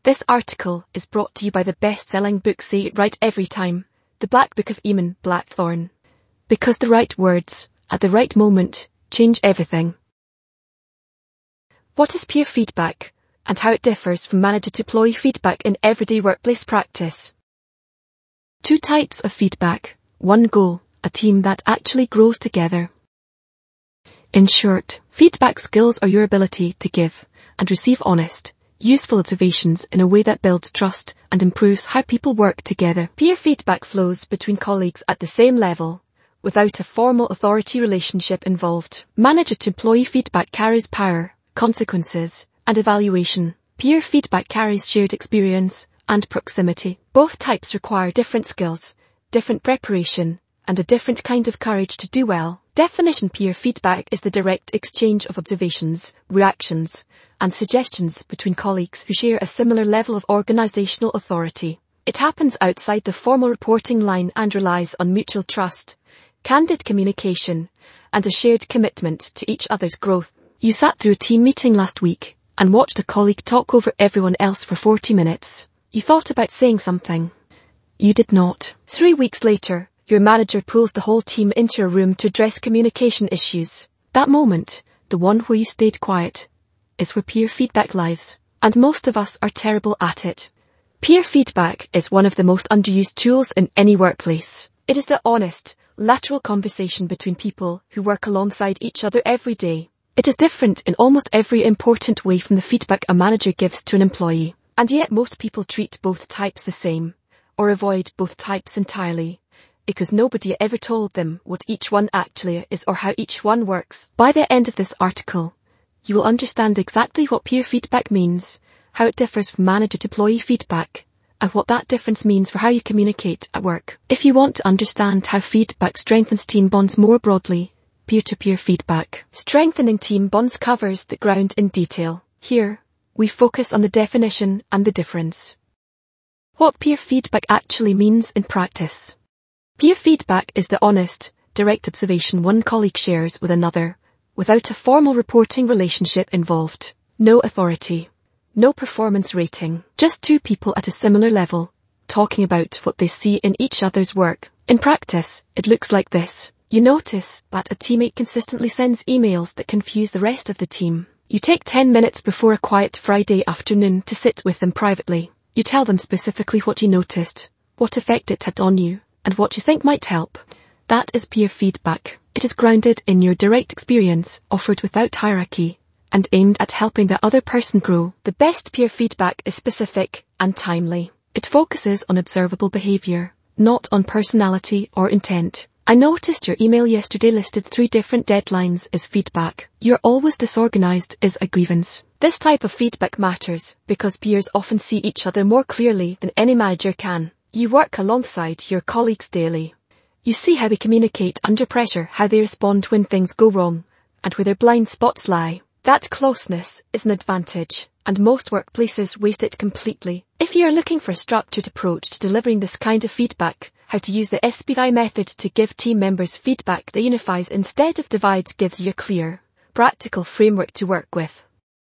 This article is brought to you by the best-selling book Say It Right Every Time, The Black Book of Eamon Blackthorne. Because the right words, at the right moment, change everything. What is peer feedback, and how it differs from manager-to-employee feedback in everyday workplace practice? 2 types of feedback. 1 goal, a team that actually grows together. In short, feedback skills are your ability to give and receive honest, useful observations in a way that builds trust and improves how people work together. Peer feedback flows between colleagues at the same level, without a formal authority relationship involved. Manager-to-employee feedback carries power, consequences, and evaluation. Peer feedback carries shared experience and proximity. Both types require different skills, different preparation, and a different kind of courage to do well. Definition: peer feedback is the direct exchange of observations, reactions, and suggestions between colleagues who share a similar level of organizational authority. It happens outside the formal reporting line and relies on mutual trust, candid communication, and a shared commitment to each other's growth. You sat through a team meeting last week and watched a colleague talk over everyone else for 40 minutes. You thought about saying something. You did not. 3 weeks later, your manager pulls the whole team into a room to address communication issues. That moment, the one where you stayed quiet, is where peer feedback lives. And most of us are terrible at it. Peer feedback is one of the most underused tools in any workplace. It is the honest, lateral conversation between people who work alongside each other every day. It is different in almost every important way from the feedback a manager gives to an employee. And yet most people treat both types the same, or avoid both types entirely, because nobody ever told them what each one actually is or how each one works. By the end of this article, you will understand exactly what peer feedback means, how it differs from manager-to-employee feedback, and what that difference means for how you communicate at work. If you want to understand how feedback strengthens team bonds more broadly, peer-to-peer feedback. Strengthening team bonds covers the ground in detail. Here, we focus on the definition and the difference. What peer feedback actually means in practice. Peer feedback is the honest, direct observation one colleague shares with another, without a formal reporting relationship involved. No authority. No performance rating. Just 2 people at a similar level, talking about what they see in each other's work. In practice, it looks like this. You notice that a teammate consistently sends emails that confuse the rest of the team. You take 10 minutes before a quiet Friday afternoon to sit with them privately. You tell them specifically what you noticed, what effect it had on you, and what you think might help. That is peer feedback. It is grounded in your direct experience, offered without hierarchy, and aimed at helping the other person grow. The best peer feedback is specific and timely. It focuses on observable behavior, not on personality or intent. I noticed your email yesterday listed 3 different deadlines as feedback. You're always disorganized is a grievance. This type of feedback matters because peers often see each other more clearly than any manager can. You work alongside your colleagues daily. You see how they communicate under pressure, how they respond when things go wrong, and where their blind spots lie. That closeness is an advantage, and most workplaces waste it completely. If you are looking for a structured approach to delivering this kind of feedback, how to use the SPI method to give team members feedback that unifies instead of divides gives you a clear, practical framework to work with.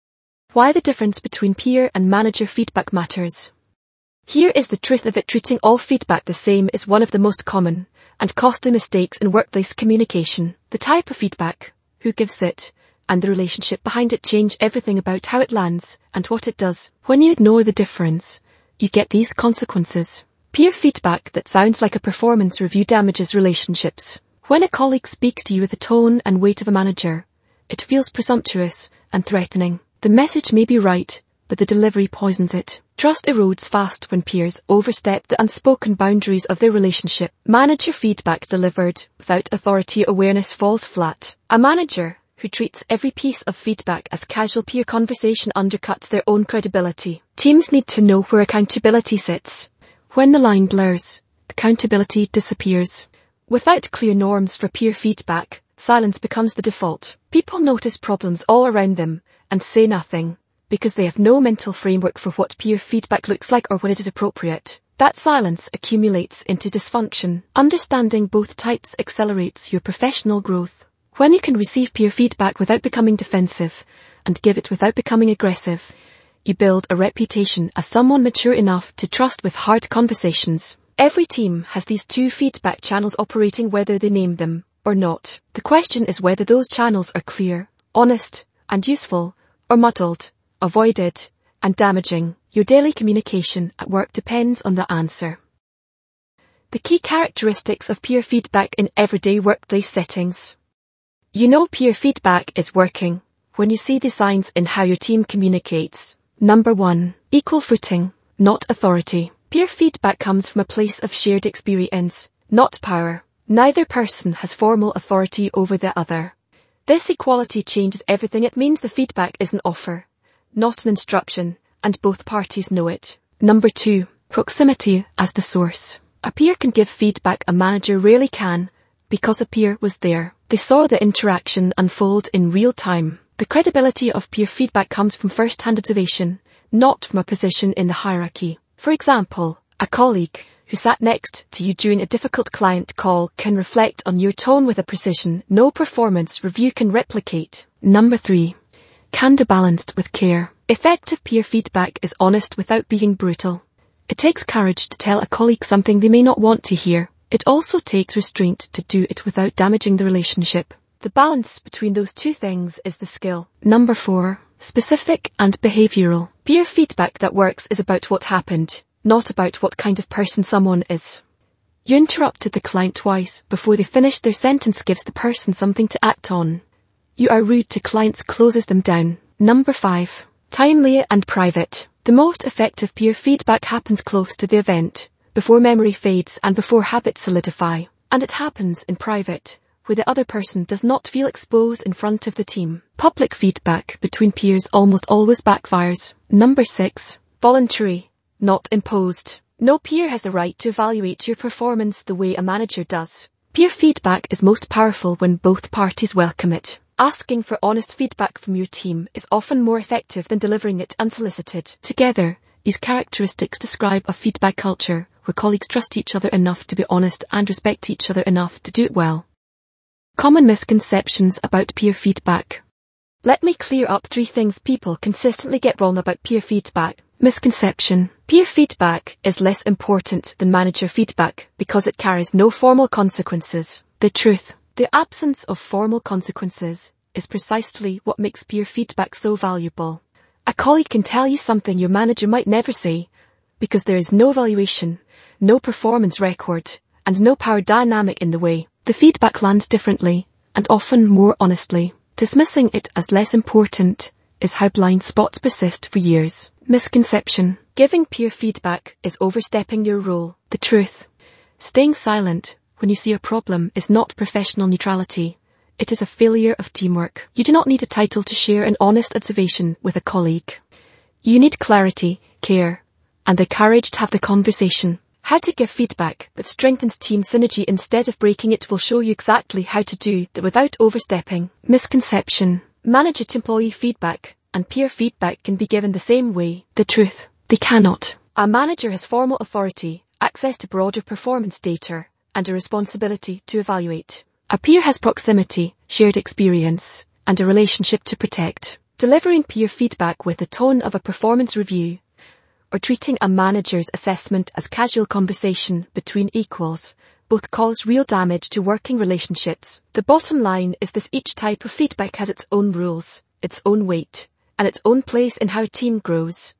Why the difference between peer and manager feedback matters. Here is the truth of it: treating all feedback the same is one of the most common and costly mistakes in workplace communication. The type of feedback, who gives it, and the relationship behind it change everything about how it lands and what it does. When you ignore the difference, you get these consequences. Peer feedback that sounds like a performance review damages relationships. When a colleague speaks to you with the tone and weight of a manager, it feels presumptuous and threatening. The message may be right, but the delivery poisons it. Trust erodes fast when peers overstep the unspoken boundaries of their relationship. Manager feedback delivered without authority awareness falls flat. A manager who treats every piece of feedback as casual peer conversation undercuts their own credibility. Teams need to know where accountability sits. When the line blurs, accountability disappears. Without clear norms for peer feedback, silence becomes the default. People notice problems all around them and say nothing, because they have no mental framework for what peer feedback looks like or when it is appropriate. That silence accumulates into dysfunction. Understanding both types accelerates your professional growth. When you can receive peer feedback without becoming defensive and give it without becoming aggressive, you build a reputation as someone mature enough to trust with hard conversations. Every team has these two feedback channels operating whether they name them or not. The question is whether those channels are clear, honest, and useful, or muddled, avoided, and damaging. Your daily communication at work depends on the answer. The key characteristics of peer feedback in everyday workplace settings. You know peer feedback is working when you see the signs in how your team communicates. Number 1. Equal footing, not authority. Peer feedback comes from a place of shared experience, not power. Neither person has formal authority over the other. This equality changes everything. It means the feedback is an offer, not an instruction, and both parties know it. Number 2. Proximity as the source. A peer can give feedback a manager rarely can, because a peer was there. They saw the interaction unfold in real time. The credibility of peer feedback comes from first-hand observation, not from a position in the hierarchy. For example, a colleague who sat next to you during a difficult client call can reflect on your tone with a precision no performance review can replicate. Number 3. Candor balanced with care. Effective peer feedback is honest without being brutal. It takes courage to tell a colleague something they may not want to hear. It also takes restraint to do it without damaging the relationship. The balance between those two things is the skill. Number 4. Specific and behavioral. Peer feedback that works is about what happened, not about what kind of person someone is. You interrupted the client twice before they finished their sentence gives the person something to act on. You are rude to clients closes them down. Number 5. Timely and private. The most effective peer feedback happens close to the event, before memory fades and before habits solidify. And it happens in private, where the other person does not feel exposed in front of the team. Public feedback between peers almost always backfires. Number 6. Voluntary, not imposed. No peer has the right to evaluate your performance the way a manager does. Peer feedback is most powerful when both parties welcome it. Asking for honest feedback from your team is often more effective than delivering it unsolicited. Together, these characteristics describe a feedback culture where colleagues trust each other enough to be honest and respect each other enough to do it well. Common misconceptions about peer feedback. Let me clear up 3 things people consistently get wrong about peer feedback. Misconception. Peer feedback is less important than manager feedback because it carries no formal consequences. The truth. The absence of formal consequences is precisely what makes peer feedback so valuable. A colleague can tell you something your manager might never say because there is no evaluation, no performance record, and no power dynamic in the way. The feedback lands differently, and often more honestly. Dismissing it as less important is how blind spots persist for years. Misconception. Giving peer feedback is overstepping your role. The truth. Staying silent when you see a problem is not professional neutrality. It is a failure of teamwork. You do not need a title to share an honest observation with a colleague. You need clarity, care, and the courage to have the conversation. How to give feedback that strengthens team synergy instead of breaking it will show you exactly how to do that without overstepping. Misconception. Manager to employee feedback and peer feedback can be given the same way. The truth. They cannot. A manager has formal authority, access to broader performance data, and a responsibility to evaluate. A peer has proximity, shared experience, and a relationship to protect. Delivering peer feedback with the tone of a performance review or treating a manager's assessment as casual conversation between equals both cause real damage to working relationships. The bottom line is this: each type of feedback has its own rules, its own weight, and its own place in how a team grows.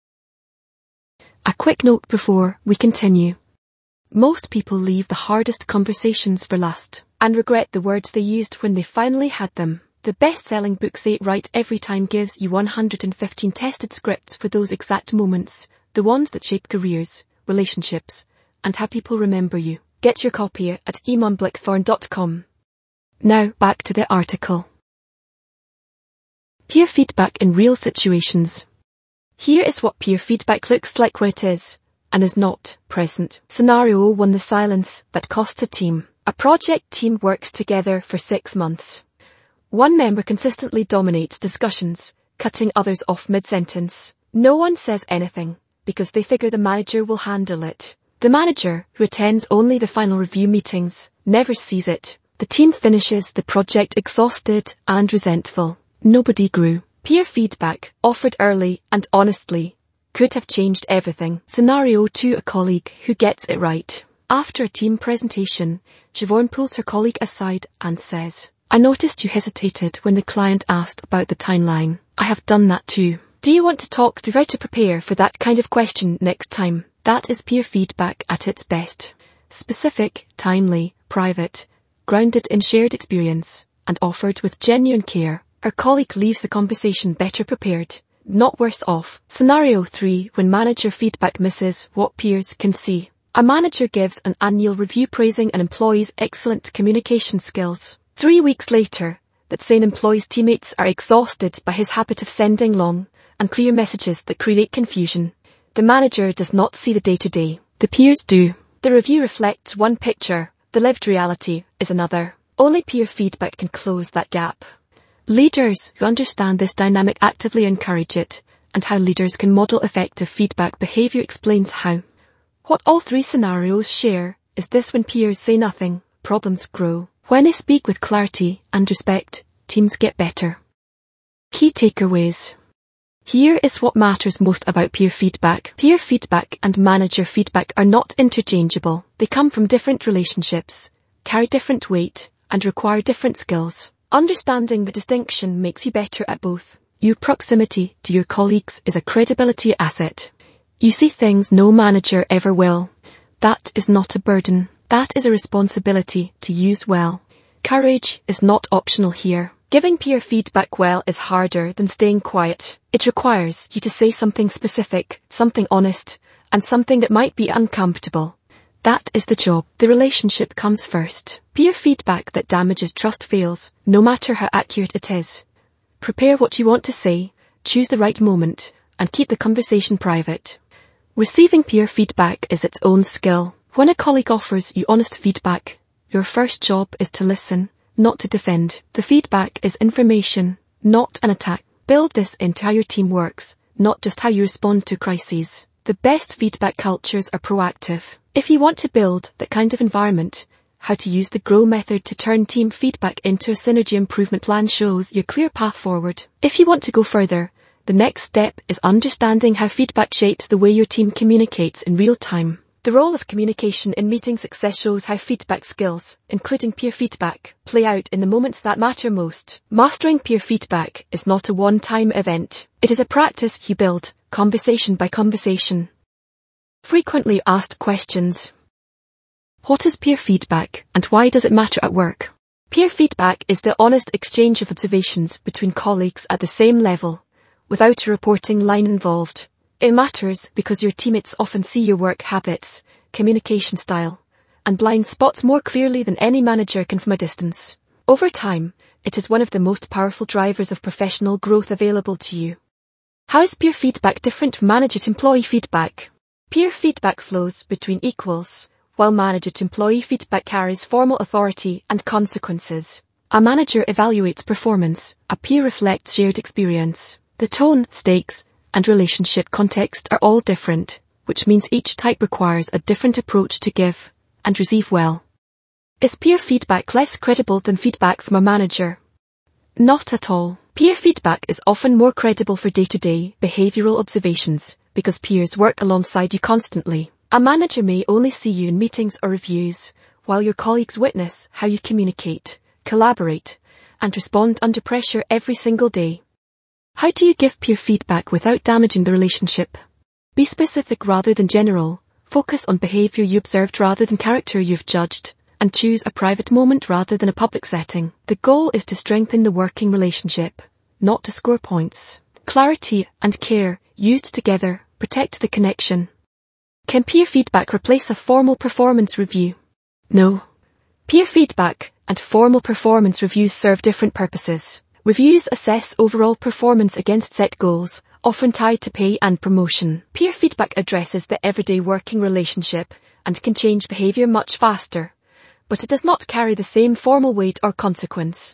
A quick note before we continue. Most people leave the hardest conversations for last and regret the words they used when they finally had them. The best-selling book Say It Right Every Time gives you 115 tested scripts for those exact moments, the ones that shape careers, relationships, and how people remember you. Get your copy at eamonblickthorn.com. Now back to the article. Peer feedback in real situations. Here is what peer feedback looks like where it is and is not present. Scenario 1: the silence that costs a team. A project team works together for 6 months. One member consistently dominates discussions, cutting others off mid-sentence. No one says anything, because they figure the manager will handle it. The manager, who attends only the final review meetings, never sees it. The team finishes the project exhausted and resentful. Nobody grew. Peer feedback, offered early and honestly, could have changed everything. Scenario 2. A colleague who gets it right. After a team presentation, Siobhan pulls her colleague aside and says, "I noticed you hesitated when the client asked about the timeline. I have done that too. Do you want to talk through how to prepare for that kind of question next time?" That is peer feedback at its best. Specific, timely, private, grounded in shared experience, and offered with genuine care. Her colleague leaves the conversation better prepared, not worse off. Scenario 3. When manager feedback misses what peers can see. A manager gives an annual review praising an employee's excellent communication skills. 3 weeks later, that same employee's teammates are exhausted by his habit of sending long, unclear messages that create confusion. The manager does not see the day-to-day. The peers do. The review reflects one picture, the lived reality is another. Only peer feedback can close that gap. Leaders who understand this dynamic actively encourage it, and how leaders can model effective feedback behavior explains how. What all 3 scenarios share is this: when peers say nothing, problems grow. When they speak with clarity and respect, teams get better. Key takeaways. Here is what matters most about peer feedback. Peer feedback and manager feedback are not interchangeable. They come from different relationships, carry different weight, and require different skills. Understanding the distinction makes you better at both. Your proximity to your colleagues is a credibility asset. You see things no manager ever will. That is not a burden. That is a responsibility to use well. Courage is not optional here. Giving peer feedback well is harder than staying quiet. It requires you to say something specific, something honest, and something that might be uncomfortable. That is the job. The relationship comes first. Peer feedback that damages trust fails, no matter how accurate it is. Prepare what you want to say, choose the right moment, and keep the conversation private. Receiving peer feedback is its own skill. When a colleague offers you honest feedback, your first job is to listen, not to defend. The feedback is information, not an attack. Build this into how your team works, not just how you respond to crises. The best feedback cultures are proactive. If you want to build that kind of environment, how to use the GROW method to turn team feedback into a synergy improvement plan shows your clear path forward. If you want to go further, the next step is understanding how feedback shapes the way your team communicates in real time. The role of communication in meeting success shows how feedback skills, including peer feedback, play out in the moments that matter most. Mastering peer feedback is not a one-time event. It is a practice you build, conversation by conversation. Frequently asked questions. What is peer feedback, and why does it matter at work? Peer feedback is the honest exchange of observations between colleagues at the same level, without a reporting line involved. It matters because your teammates often see your work habits, communication style, and blind spots more clearly than any manager can from a distance. Over time, it is one of the most powerful drivers of professional growth available to you. How is peer feedback different from manager-to-employee feedback? Peer feedback flows between equals, while manager-to-employee feedback carries formal authority and consequences. A manager evaluates performance, a peer reflects shared experience. The tone, stakes, and relationship context are all different, which means each type requires a different approach to give and receive well. Is peer feedback less credible than feedback from a manager? Not at all. Peer feedback is often more credible for day-to-day behavioral observations because peers work alongside you constantly. A manager may only see you in meetings or reviews, while your colleagues witness how you communicate, collaborate, and respond under pressure every single day. How do you give peer feedback without damaging the relationship? Be specific rather than general, focus on behavior you observed rather than character you've judged, and choose a private moment rather than a public setting. The goal is to strengthen the working relationship, not to score points. Clarity and care, used together, protect the connection. Can peer feedback replace a formal performance review? No. Peer feedback and formal performance reviews serve different purposes. Reviews assess overall performance against set goals, often tied to pay and promotion. Peer feedback addresses the everyday working relationship and can change behavior much faster, but it does not carry the same formal weight or consequence.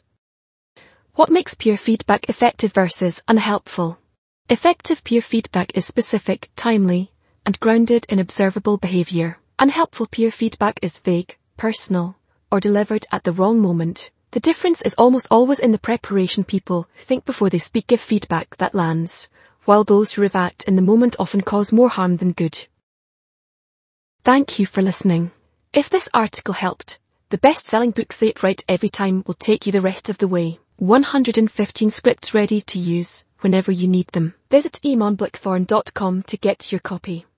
What makes peer feedback effective versus unhelpful? Effective peer feedback is specific, timely, and grounded in observable behavior. Unhelpful peer feedback is vague, personal, or delivered at the wrong moment. The difference is almost always in the preparation. People who think before they speak give feedback that lands, while those who react in the moment often cause more harm than good. Thank you for listening. If this article helped, the best-selling book Say It Right Every Time will take you the rest of the way. 115 scripts ready to use whenever you need them. Visit imanblackthorn.com to get your copy.